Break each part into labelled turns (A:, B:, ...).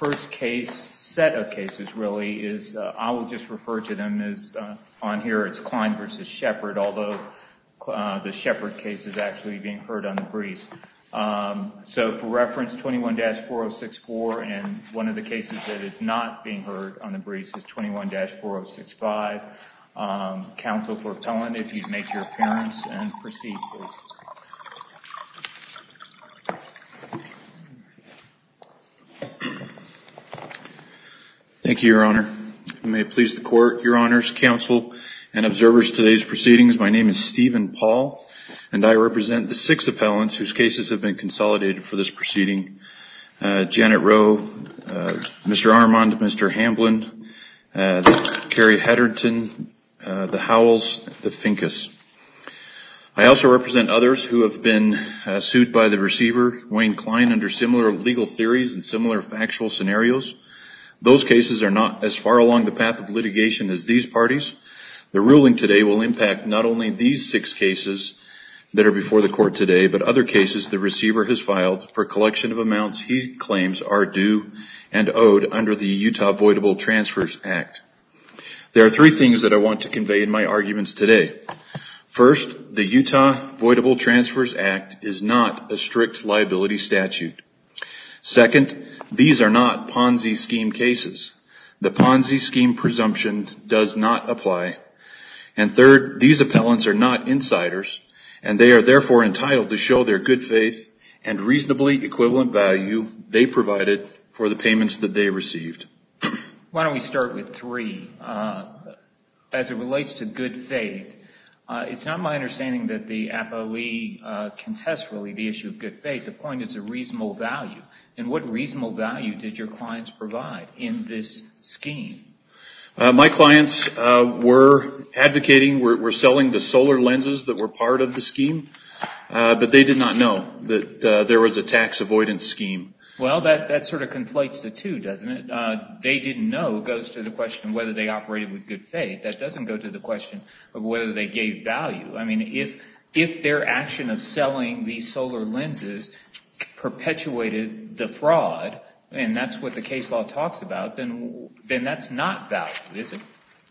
A: first set of cases really is, I will just refer to them as, on here it's Klein versus Shepard, although the Shepard case is actually being heard on the briefs. So for reference, 21-4064, and one of the cases that is not being heard on the briefs is 21-4065. Counsel for appellant, if you'd make your appearance and proceed, please.
B: Thank you, Your Honor. May it please the Court, Your Honors, Counsel, and observers to today's proceedings. My name is Stephen Paul, and I represent the 6 appellants whose cases have been consolidated for this proceeding. Janet Rowe, Mr. Armand, Mr. Hamblin, Carrie Hedderton, the Howells, the Finkus. I also represent others who have been sued by the receiver, Wayne Klein, under similar legal theories and similar factual scenarios. Those cases are not as far along the path of litigation as these parties. The ruling today will impact not only these 6 cases that are before the court today, but other cases the receiver has filed for collection of amounts he claims are due and owed under the Utah Voidable Transfers Act. There are 3 things that I want to convey in my arguments today. First, the Utah Voidable Transfers Act is not a strict liability statute. Second, these are not Ponzi scheme cases. The Ponzi scheme presumption does not apply. And third, these appellants are not insiders, and they are therefore entitled to show their good faith and reasonably equivalent value they provided for the payments that they received.
A: Why don't we start with 3? As it relates to good faith, it's not my understanding that the appellee contests really the issue of good faith. The point is a reasonable value. And what reasonable value did your clients provide in this scheme?
B: My clients were advocating, were selling the solar lenses that were part of the scheme, but they did not know that there was a tax avoidance scheme.
A: Well, that sort of conflates the 2, doesn't it? They didn't know goes to the question of whether they operated with good faith. That doesn't go to the question of whether they gave value. I mean, if their action of selling these solar lenses perpetuated the fraud, and that's what the case law talks about, then that's not value, is it?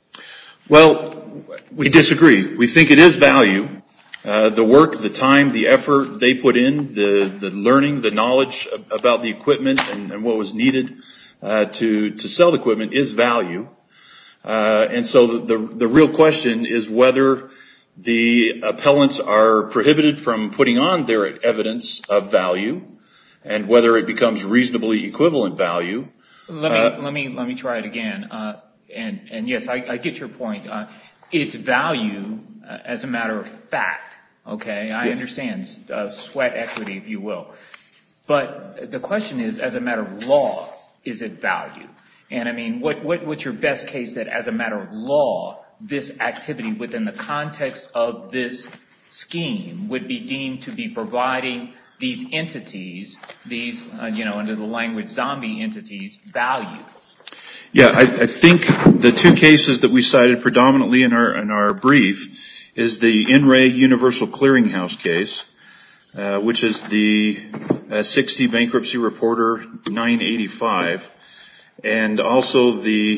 B: Well, we disagree. We think it is value. The work, the time, the effort they put in, the learning, the knowledge about the equipment and what was needed to sell the equipment is value. And so the real question is whether the appellants are prohibited from putting on their evidence of value and whether it becomes reasonably equivalent value.
A: Let me try it again. And yes, I get your point. It's value as a matter of fact. Okay, I understand sweat equity, if you will. But the question is, as a matter of law, is it value? And I mean, what's your best case that as a matter of law, this activity within the context of this scheme would be deemed to be providing these entities, these, under the language zombie entities, value?
B: Yeah, I think the 2 cases that we cited predominantly in our brief is the In Re Universal Clearinghouse case, which is the 60 Bankruptcy Reporter 985, and also the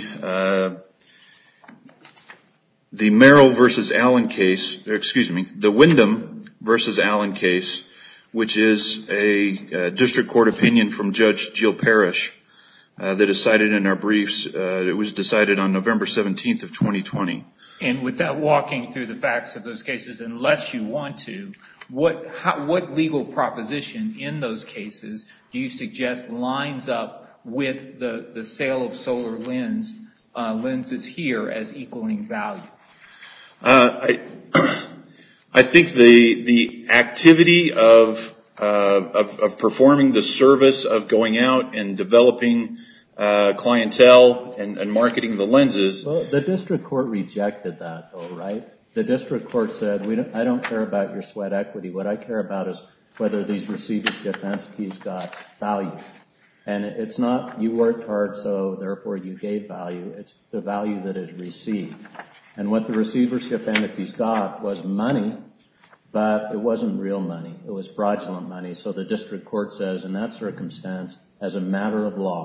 B: Merrill versus Allen case, the Wyndham versus Allen case, which is a district court opinion from Judge Jill Parrish that is cited in our briefs. It was decided on November 17th of 2020.
A: And without walking through the facts of those cases, unless you want to, what legal proposition in those cases do you suggest lines up with the sale of solar lenses here as equaling value?
B: I think the activity of performing the service of going out and developing clientele and marketing the lenses.
C: Well, the district court rejected that, though, right? The district court said, I don't care about your sweat equity. What I care about is whether these receivership entities got value. And it's not you worked hard, so therefore you gave value. It's the value that is received. And what the receivership entities got was money, but it wasn't real money. It was fraudulent money. So the district court says, in that circumstance, as a matter of law,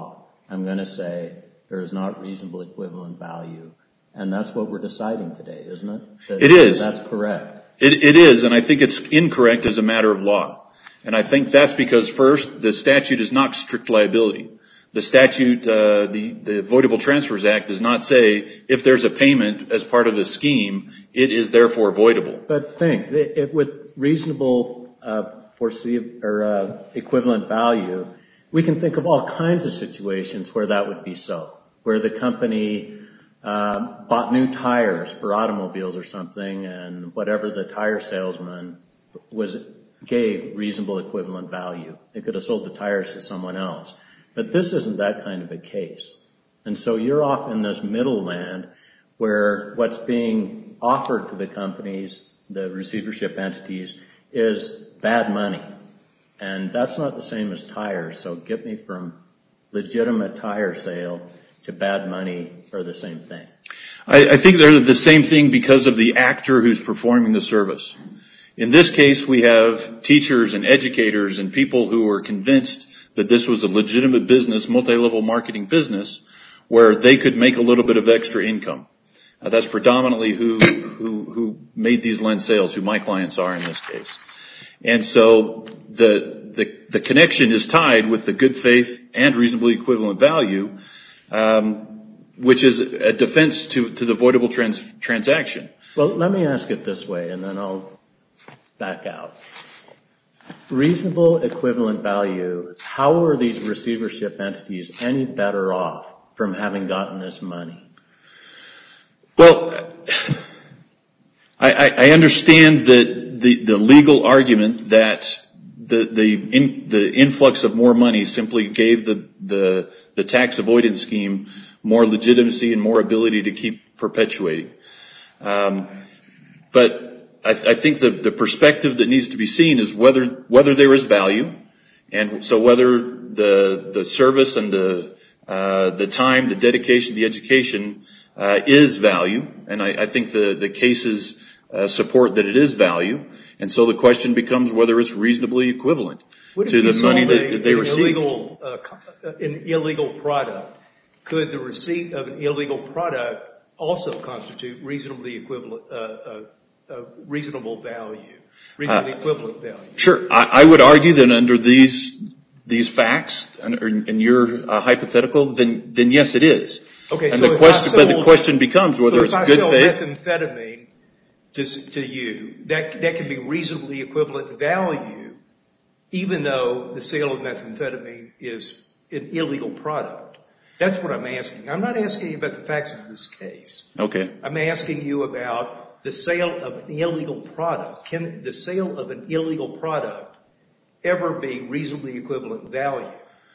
C: I'm going to say there is not reasonable equivalent value. And that's what we're deciding today, isn't it?
B: It is.
C: That's correct.
B: It is, and I think it's incorrect as a matter of law. And I think that's because, first, the statute is not strict liability. The statute, the Avoidable Transfers Act, does not say if there's a payment as part of a scheme, it is therefore avoidable.
C: But think, with reasonable equivalent value, we can think of all kinds of situations where that would be so, where the company bought new tires for automobiles or something, and whatever the tire salesman gave reasonable equivalent value. They could have sold the tires to someone else. But this isn't that kind of a case. And so you're off in this middle land where what's being offered to the companies, the receivership entities, is bad money. And that's not the same as tires. So get me from legitimate tire sale to bad money are the same thing.
B: I think they're the same thing because of the actor who's performing the service. In this case, we have teachers and educators and people who were convinced that this was a legitimate business, multi-level marketing business, where they could make a little bit of extra income. That's predominantly who made these lens sales, who my clients are in this case. And so the connection is tied with the good faith and reasonably equivalent value, which is a defense to the avoidable transaction.
C: Well, let me ask it this way, and then I'll back out. Reasonable equivalent value, how are these receivership entities any better off from having gotten this money?
B: Well, I understand that the legal argument that the influx of more money simply gave the tax avoidance scheme more legitimacy and more ability to keep perpetuating. But I think the perspective that needs to be seen is whether there is value, and so whether the service and the time, the dedication, the education is value, and I think the cases support that it is value, and so the question becomes whether it's reasonably equivalent to the money that they received.
D: An illegal product, could the receipt of an illegal product also constitute reasonably equivalent, reasonable value, reasonably equivalent value?
B: Sure. I would argue that under these facts, and your hypothetical, then yes, it is.
D: Okay,
B: and
D: so
B: the question becomes whether it's good faith.
D: So if I sell methamphetamine to you, that can be reasonably equivalent value, even though the sale of methamphetamine is an illegal product. That's what I'm asking. I'm not asking you about the facts of this case.
B: Okay.
D: I'm asking you about the sale of an illegal product. Can the sale of an illegal product ever be reasonably equivalent value?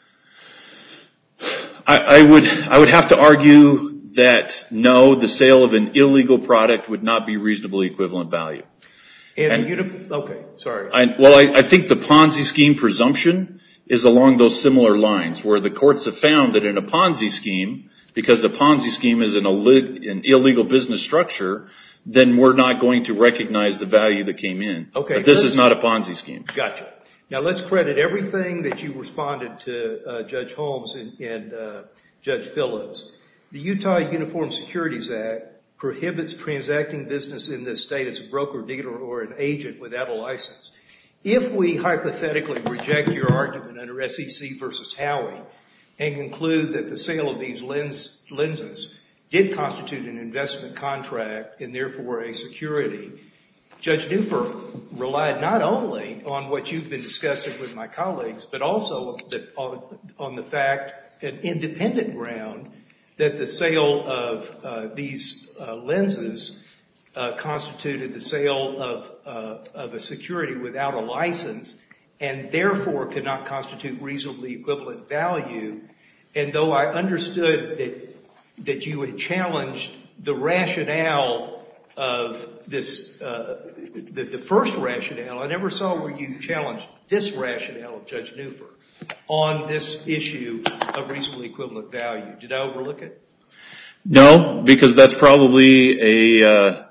B: I would have to argue that no, the sale of an illegal product would not be reasonably equivalent value.
D: Okay, sorry.
B: I think the Ponzi scheme presumption is along those similar lines, where the courts have found that in a Ponzi scheme, because a Ponzi scheme is an illegal business structure, then we're not going to recognize the value that came in.
D: Okay.
B: But this is not a Ponzi scheme.
D: Gotcha. Now let's credit everything that you responded to Judge Holmes and Judge Phillips. The Utah Uniform Securities Act prohibits transacting business in this state as a broker, dealer, or an agent without a license. If we hypothetically reject your argument under SEC versus Howey and conclude that the sale of these lenses did constitute an investment contract and therefore a security, Judge Newford relied not only on what you've been discussing with my colleagues, but also on the fact, an independent ground, that the sale of these lenses constituted the sale of a security without a license and therefore could not constitute reasonably equivalent value. And though I understood that you had challenged the rationale of this, the first rationale, I never saw where you challenged this rationale of Judge Newford on this issue of reasonably equivalent value. Did I overlook it?
B: No, because that's probably an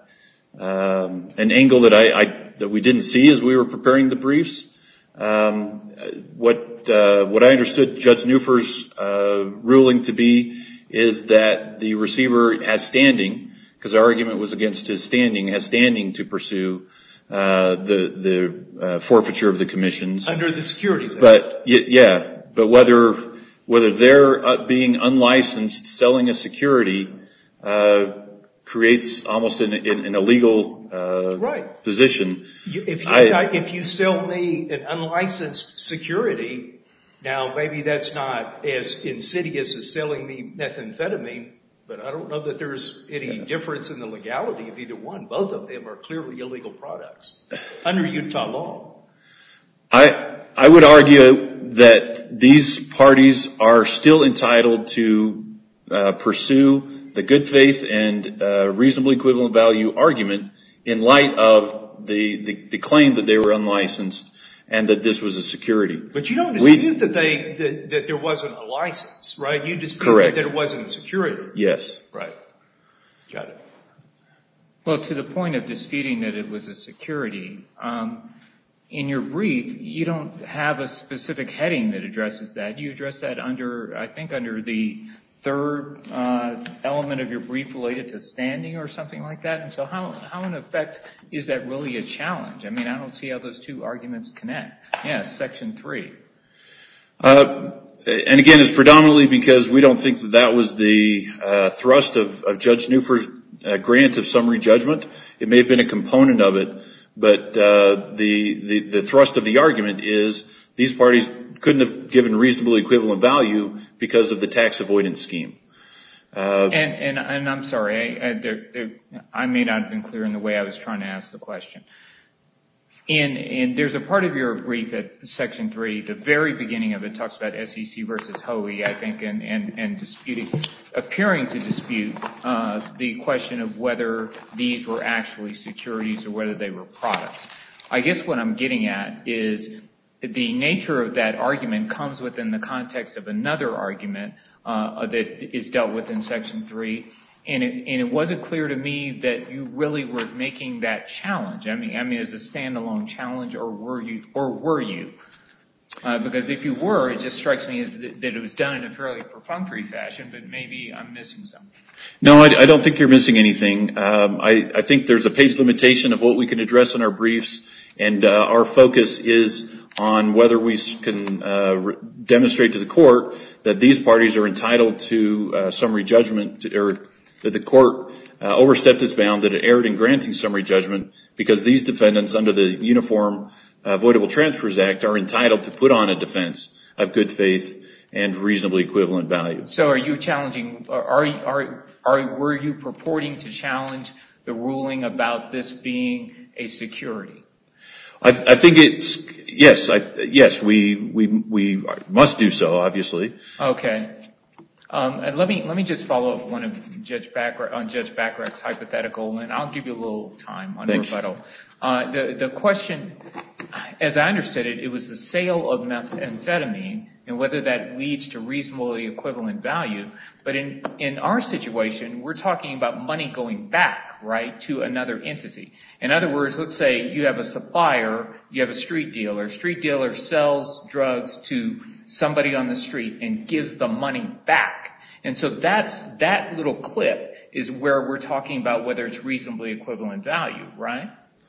B: angle that we didn't see as we were preparing the briefs. What I understood Judge Neufer's ruling to be is that the receiver has standing, because the argument was against his standing, has standing to pursue the forfeiture of the commissions.
D: Under the Securities Act.
B: But whether they're being unlicensed, selling a security, creates almost an illegal position.
D: If you sell me an unlicensed security, now maybe that's not as insidious as selling me methamphetamine, but I don't know that there's any difference in the legality of either one. Both of them are clearly illegal products under Utah law.
B: I would argue that these parties are still entitled to pursue the good faith and reasonably equivalent value argument in light of the claim that they were unlicensed and that this was a security.
D: But you don't dispute that there wasn't a license, right? You dispute that it wasn't a security.
B: Yes.
D: Right. Got it.
A: Well, to the point of disputing that it was a security, in your brief, you don't have a specific heading that addresses that. You address that under the third element of your brief related to standing or something like that. And so how in effect is that really a challenge? I mean, I don't see how those two arguments connect. Yes, Section 3.
B: And again, it's predominantly because we don't think that was the thrust of Judge Neufer's grant of summary judgment. It may have been a component of it, but the thrust of the argument is these parties couldn't have given reasonably equivalent value because of the tax avoidance scheme.
A: And I'm sorry, I may not have been clear in the way I was trying to ask the question. And there's a part of your brief at Section 3, the very beginning of it talks about SEC versus Hoey, I think, and appearing to dispute the question of whether these were actually securities or whether they were products. I guess what I'm getting at is the nature of that argument comes within the context of another argument that is dealt with in Section 3. And it wasn't clear to me that you really were making that challenge. I mean, as a standalone challenge, or were you? Because if you were, it just strikes me as that it was done in a fairly perfunctory fashion, but maybe I'm missing something.
B: No, I don't think you're missing anything. I think there's a page limitation of what we can address in our briefs, and our focus is on whether we can demonstrate to the court that these parties are entitled to summary judgment, or that the court overstepped its bound, that it erred in granting summary judgment because these defendants under the Uniform Avoidable Transfers Act are entitled to put on a defense of good faith and reasonably equivalent value.
A: So are you challenging, were you purporting to challenge the ruling about this being a security?
B: I think it's, yes, we must do so, obviously.
A: Okay. And let me just follow up on Judge Bacharach's hypothetical, and I'll give you a little time on rebuttal. The question, as I understood it, it was the sale of methamphetamine and whether that leads to reasonably equivalent value. But in our situation, we're talking about money going back, right, to another entity. In other words, let's say you have a supplier, you have a street dealer. Street dealer sells drugs to somebody on the street and gives the money back. And so that little clip is where we're talking about whether it's reasonably equivalent value, right?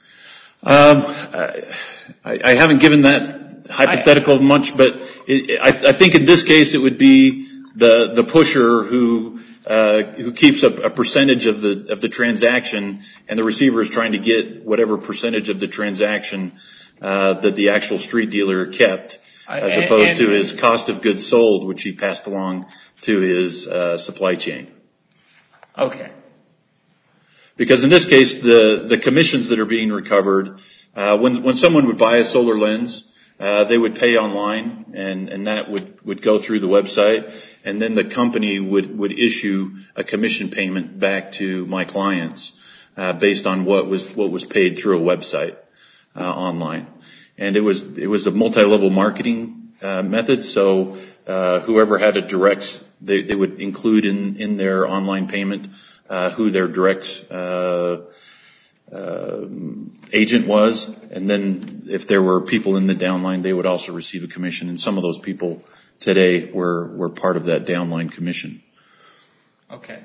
B: I haven't given that hypothetical much, but I think in this case it would be the pusher who keeps a percentage of the transaction, and the receiver is trying to get whatever percentage of the transaction that the actual street dealer kept, as opposed to his cost of goods sold, which he passed along to his supply chain.
A: Okay.
B: Because in this case, the commissions that are being recovered, when someone would buy a solar lens, they would pay online, and that would go through the website, and then the company would issue a commission payment back to my clients based on what was paid through a website online. And it was a multi-level marketing method, so whoever had a direct, they would include in their online payment who their direct agent was, and then if there were people in the downline, they would also receive a commission, and some of those people today were part of that downline commission.
A: Okay.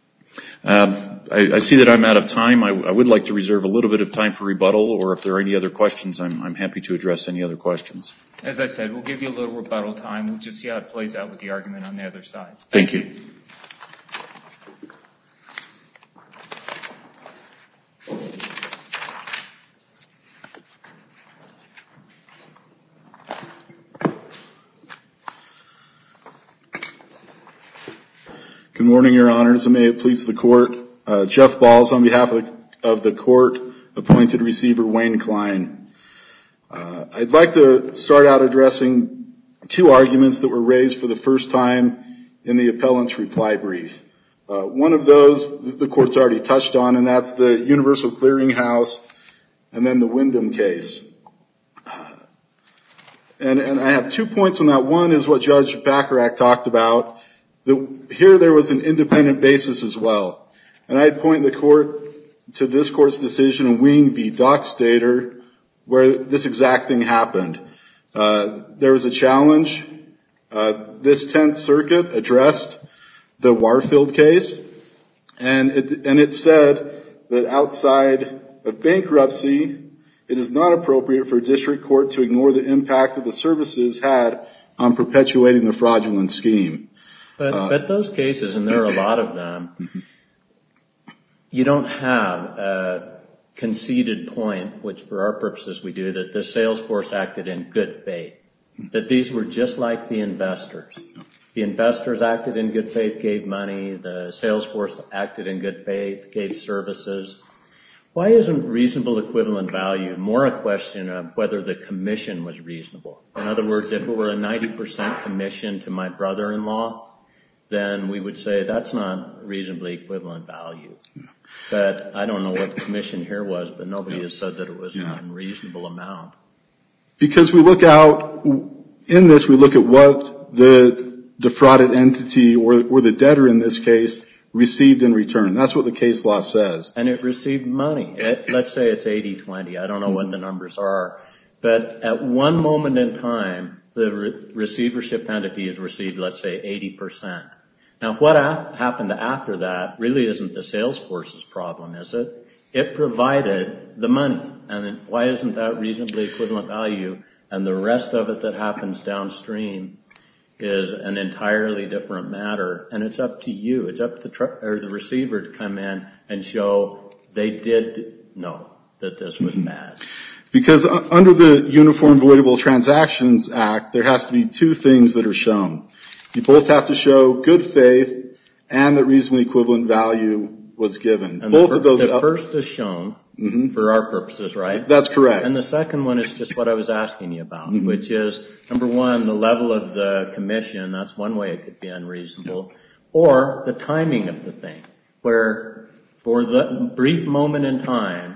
B: I see that I'm out of time. I would like to reserve a little bit of time for rebuttal, or if there are any other questions, I'm happy to address any other questions.
A: As I said, we'll give you a little rebuttal time. We'll just see how it plays out with the argument on the other side.
B: Thank you.
E: Good morning, Your Honors, and may it please the Court. Jeff Balls on behalf of the Court, appointed receiver Wayne Klein. I'd like to start out addressing two arguments that were raised for the first time in the appellant's reply brief. One of those the Court's already touched on, and that's the Universal Clearinghouse and then the Wyndham case. And I have 2 points on that. One is what Judge Bacharach talked about. Here there was an independent basis as well. And I'd point the Court to this Court's decision in Wing v. Dockstader, where this exact thing happened. There was a challenge. This 10th Circuit addressed the Warfield case, and it said that outside of bankruptcy, it is not appropriate for a district court to ignore the impact that the services had on perpetuating the fraudulent scheme.
C: But those cases, and there are a lot of them, you don't have a conceded point, which for our purposes we do, that the sales force acted in good faith, that these were just like the investors. The investors acted in good faith, gave money. The sales force acted in good faith, gave services. Why isn't reasonable equivalent value more a question of whether the commission was reasonable? In other words, if it were a 90% commission to my brother-in-law, then we would say that's not reasonably equivalent value. But I don't know what the commission here was, but nobody has said that it was an unreasonable amount.
E: Because we look out, in this we look at what the defrauded entity or the debtor in this case received in return. That's what the case law says.
C: And it received money. Let's say it's 80-20. I don't know what the numbers are. But at one moment in time, the receivership entity has received, let's say, 80%. Now, what happened after that really isn't the sales force's problem, is it? It provided the money. And why isn't that reasonably equivalent value? And the rest of it that happens downstream is an entirely different matter. And it's up to you. It's up to the receiver to come in and show they did know that this was bad.
E: Because under the Uniform Voidable Transactions Act, there has to be two things that are shown. You both have to show good faith and that reasonably equivalent value was given.
C: And
E: both of those.
C: The first is shown for our purposes, right?
E: That's correct.
C: And the second one is just what I was asking you about, which is, number one, the level of the commission. That's one way it could be unreasonable. Yeah. Or the timing of the thing, where for the brief moment in time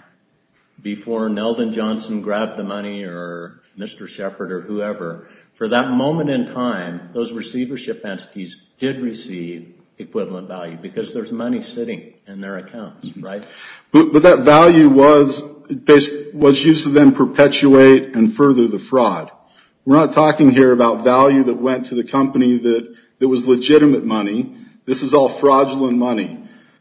C: before Neldon Johnson grabbed the money or Mr. Shepard or whoever, for that moment in time, those receivership entities did receive equivalent value because there's money sitting in their accounts, right?
E: But that value was used to then perpetuate and further the fraud. We're not talking here about value that went to the company that was legitimate money. This is all fraudulent money.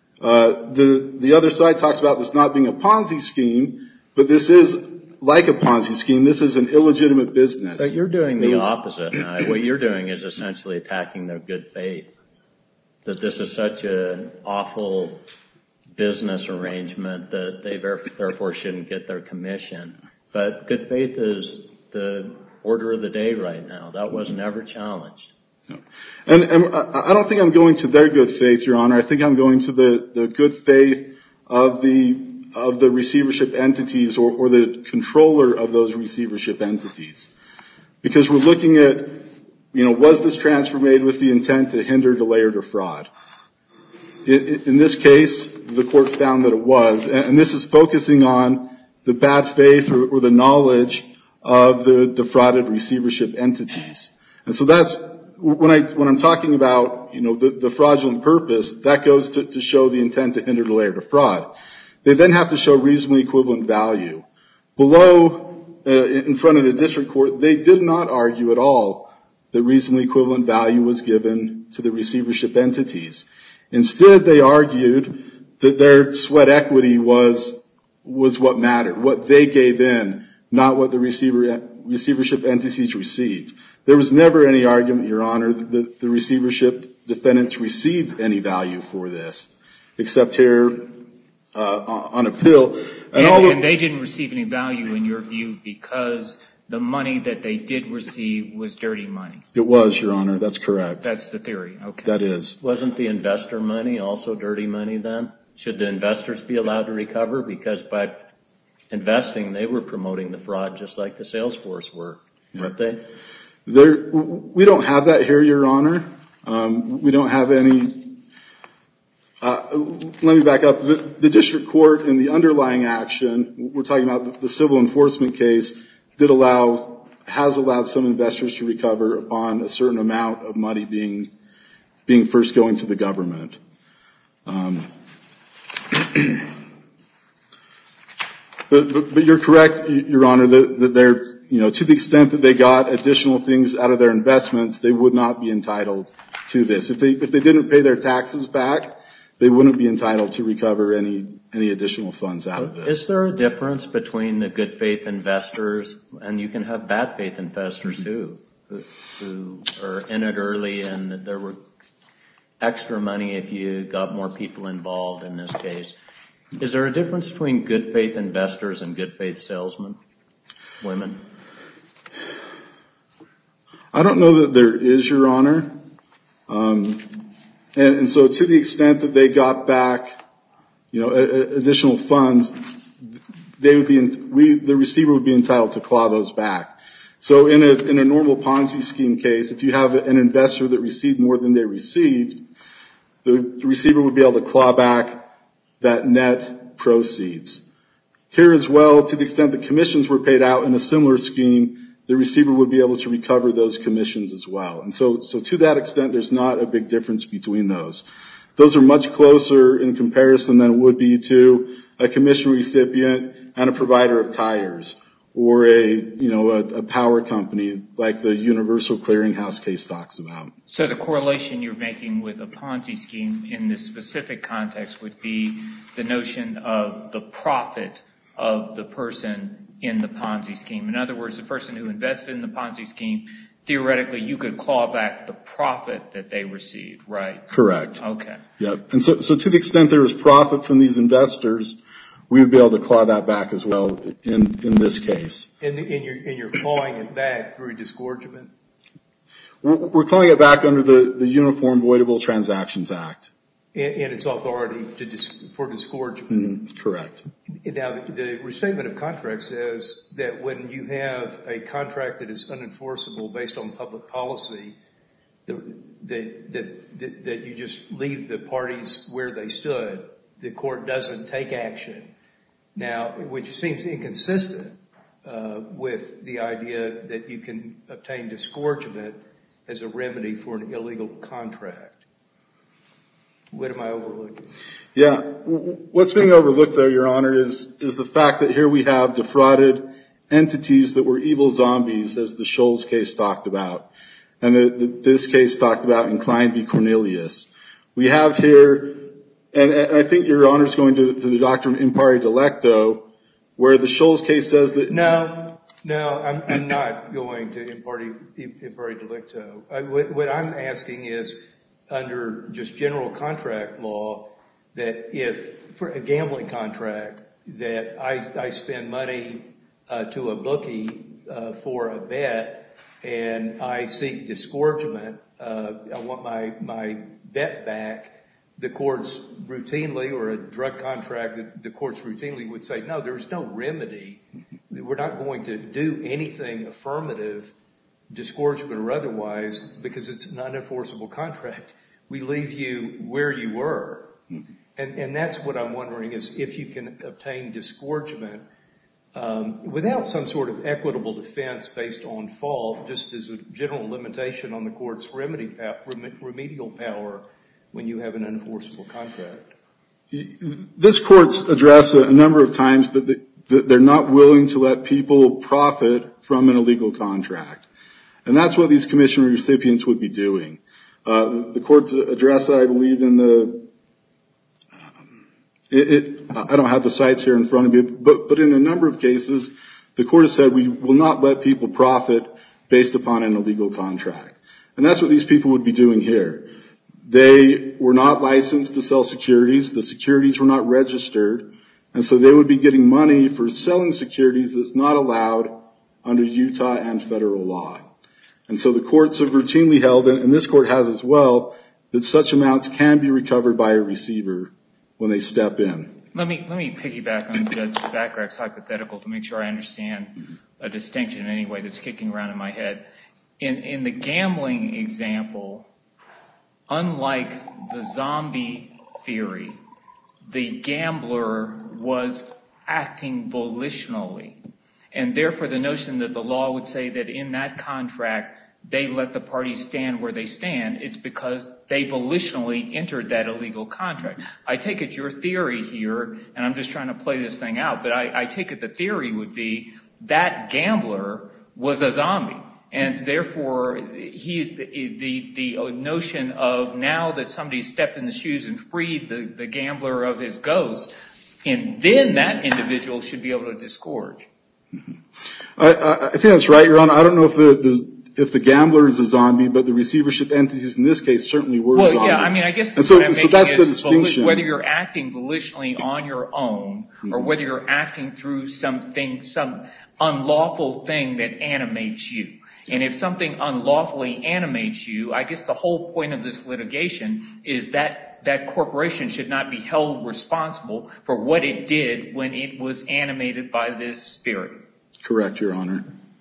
E: The other side talks about this not being a Ponzi scheme, but this is like a Ponzi scheme. This is an illegitimate business.
C: But you're doing the opposite now. What you're doing is essentially attacking their good faith, that this is such an awful business arrangement that they therefore shouldn't get their commission. But good faith is the order of the day right now. That was never challenged.
E: No. And I don't think I'm going to their good faith, Your Honor. I think I'm going to the good faith of the receivership entities or the controller of those receivership entities. Because we're looking at, was this transfer made with the intent to hinder, delay, or defraud? In this case, the court found that it was. And this is focusing on the bad faith or the knowledge of the defrauded receivership entities. And so that's, when I'm talking about, the fraudulent purpose, that goes to show the intent to hinder, delay, or defraud. they then have to show reasonably equivalent value. Below, in front of the district court, they did not argue at all that reasonably equivalent value was given to the receivership entities. Instead, they argued that their sweat equity was what mattered, what they gave in, not what the receivership entities received. There was never any argument, Your Honor, that the receivership defendants received any value for this, except here on appeal.
A: And they didn't receive any value, in your view, because the money that they did receive was dirty money.
E: It was, Your Honor. That's correct.
A: That's the theory. Okay.
E: That is.
C: Wasn't the investor money also dirty money then? Should the investors be allowed to recover? Because by investing, they were promoting the fraud just like the sales force were, weren't they?
E: We don't have that here, Your Honor. We don't have any. Let me back up. The district court in the underlying action, we're talking about the civil enforcement case, has allowed some investors to recover upon a certain amount of money being first going to the government. But you're correct, Your Honor, that they're, to the extent that they got additional things out of their investments, they would not be entitled to this. If they didn't pay their taxes back, they wouldn't be entitled to recover any additional funds out of this.
C: Is there a difference between the good faith investors, and you can have bad faith investors too, who are in it early and there were extra money if you got more people involved in this case? Is there a difference between good faith investors and good faith salesmen, women?
E: I don't know that there is, Your Honor. And so to the extent that they got back, additional funds, the receiver would be entitled to claw those back. So in a normal Ponzi scheme case, if you have an investor that received more than they received, the receiver would be able to claw back that net proceeds. Here as well, to the extent that commissions were paid out in a similar scheme, the receiver would be able to recover those commissions as well. And so to that extent, there's not a big difference between those. Those are much closer in comparison than it would be to a commission recipient and a provider of tires, or a power company like the Universal Clearinghouse case talks about.
A: So the correlation you're making with a Ponzi scheme in this specific context would be the notion of the profit of the person in the Ponzi scheme. In other words, the person who invested in the Ponzi scheme, theoretically, you could claw back the profit that they received, right?
E: Correct.
A: Okay.
E: Yep. And so to the extent there was profit from these investors, we would be able to claw that back as well in this case.
D: And you're clawing it back through disgorgement?
E: We're clawing it back under the Uniform Voidable Transactions Act.
D: And its authority for disgorgement?
E: Correct.
D: Now, the restatement of contract says that when you have a contract that is unenforceable based on public policy, that you just leave the parties where they stood. The court doesn't take action. Now, which seems inconsistent with the idea that you can obtain disgorgement as a remedy for an illegal contract. What am I overlooking?
E: Yeah. What's being overlooked there, Your Honor, is the fact that here we have defrauded entities that were evil zombies, as the Scholes case talked about, and this case talked about in Klein v. Cornelius. We have here, and I think Your Honor's going to the doctrine impari delicto, where the Scholes case says that... No,
D: I'm not going to impari delicto. What I'm asking is, under just general contract law, that if, for a gambling contract, that I spend money to a bookie for a bet, and I seek disgorgement, I want my bet back, the courts routinely, or a drug contract, the courts routinely would say, no, there's no remedy. We're not going to do anything affirmative, disgorgement or otherwise, because it's an unenforceable contract. We leave you where you were. And that's what I'm wondering, is if you can obtain disgorgement without some sort of equitable defense based on fault, just as a general limitation on the court's remedial power when you have an unenforceable contract.
E: this court's addressed a number of times that they're not willing to let people profit from an illegal contract. And that's what these commission recipients would be doing. The court's addressed that, I believe, in I don't have the cites here in front of me, but in a number of cases, the court has said we will not let people profit based upon an illegal contract. And that's what these people would be doing here. They were not licensed to sell securities. The securities were not registered. And so they would be getting money for selling securities that's not allowed under Utah and federal law. And so the courts have routinely held, and this court has as well, that such amounts can be recovered by a receiver when they step in.
A: Let me piggyback on Judge Bacharach's hypothetical to make sure I understand a distinction anyway that's kicking around in my head. In the gambling example, unlike the zombie theory, the gambler was acting volitionally. And therefore, the notion that the law would say that in that contract, they let the parties stand where they stand, it's because they volitionally entered that illegal contract. I take it your theory here, and I'm just trying to play this thing out, but I take it the theory would be that gambler was a zombie. And therefore, the notion of now that somebody stepped in the shoes and freed the gambler of his ghost, and then that individual should be able to disgorge.
E: I think that's right, Your Honor. I don't know if the gambler is a zombie, but the receivership entities in this case certainly were zombies.
A: Well, yeah, I mean, I guess
E: so that's the distinction.
A: Whether you're acting volitionally on your own, or whether you're acting through some unlawful thing that animates you. And if something unlawfully animates you, I guess the whole point of this litigation is that that corporation should not be held responsible for what it did when it was animated by this spirit.
E: Correct, Your Honor.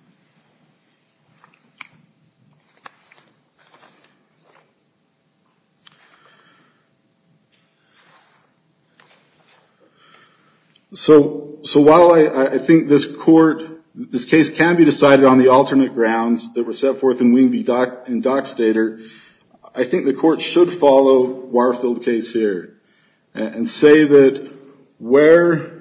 E: So while I think this case can be decided on the alternate grounds that were set forth in Wingby and Dockstader, I think the court should follow Warfield case here and say that where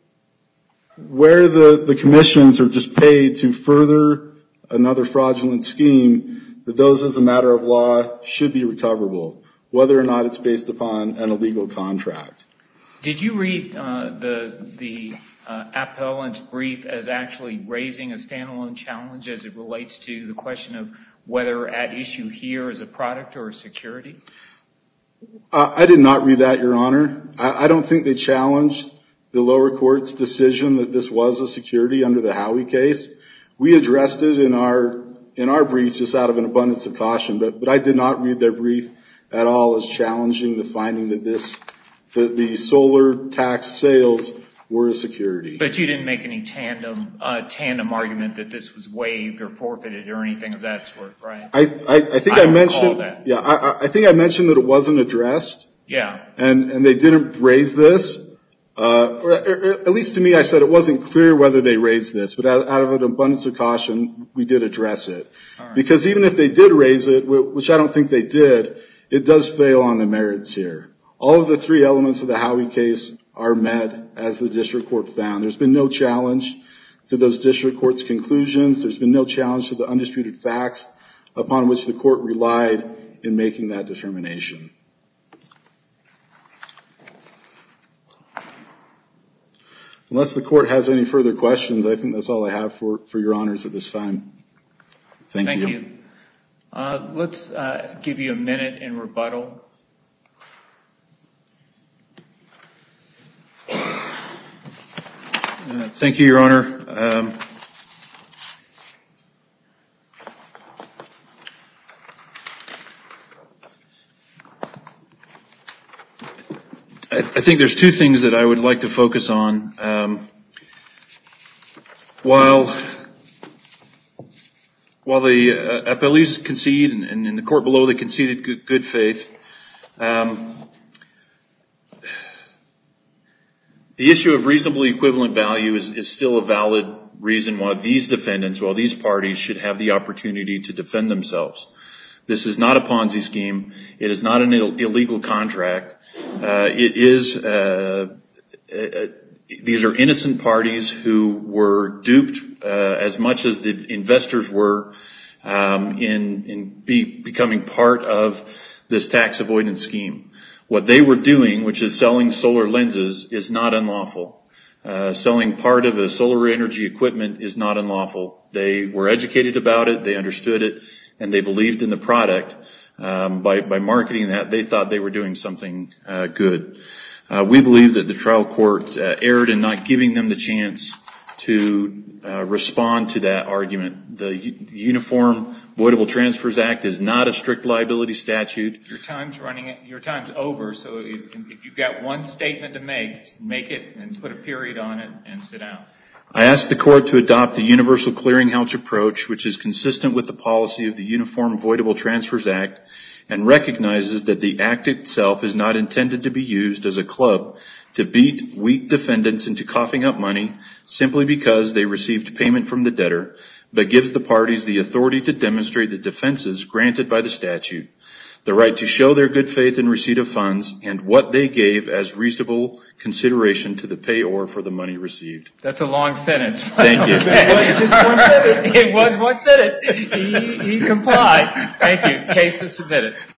E: the commissions are just paid to further another fraudulent scheme, that those as a matter of law should be recoverable, whether or not it's based upon an illegal contract.
A: Did you read the appellant's brief as actually raising a standalone challenge as it relates to the question of whether at issue here is a product or a security?
E: I did not read that, Your Honor. I don't think they challenged the lower court's decision that this was a security under the Howey case. We addressed it in our brief just out of an abundance of caution, but I did not read their brief at all as challenging the finding that the solar tax sales were a security.
A: But you didn't make any tandem argument that this was waived or forfeited or anything of that sort, right?
E: I think I mentioned that. Yeah, I think I mentioned that it wasn't addressed.
A: Yeah. And
E: they didn't raise this. Or at least to me, I said it wasn't clear whether they raised this, but out of an abundance of caution, we did address it. Right. Because even if they did raise it, which I don't think they did, it does fail on the merits here. All of the three elements of the Howey case are met, as the district court found. There's been no challenge to those district court's conclusions. There's been no challenge to the undisputed facts upon which the court relied in making that determination. Unless the court has any further questions, I think that's all I have for your honors at this time. Thank you.
A: Let's give you a minute in rebuttal.
B: Thank you, Your Honor. I think there's two things that I would like to focus on. While the appellees concede, and in the court below they conceded good faith, the issue of reasonably equivalent value is still a valid reason why these defendants, while these parties should have the opportunity to defend themselves. This is not a Ponzi scheme. It is not an illegal contract. These are innocent parties who were duped as much as the investors were in becoming part of this tax avoidance scheme. What they were doing, which is selling solar lenses, is not unlawful. Selling part of a solar energy equipment is not unlawful. They were educated about it, they understood it, and they believed in the product. By marketing that, they thought they were doing something good. We believe that the trial court erred in not giving them the chance to respond to that argument. The Uniform Voidable Transfers Act is not a strict liability statute.
A: Your time's over, so if you've got one statement to make it and put a period on it and sit down.
B: I ask the court to adopt the Universal Clearinghouse approach, which is consistent with the policy of the Uniform Voidable Transfers Act and recognizes that the act itself is not intended to be used as a club to beat weak defendants into coughing up money simply because they received payment from the debtor, but gives the parties the authority to demonstrate the defenses granted by the statute, the right to show their good faith in receipt of funds, and what they gave as reasonable consideration to the payor for the money received.
A: That's a long sentence.
B: Thank you.
A: It was one sentence. He complied. Thank you. Case is submitted.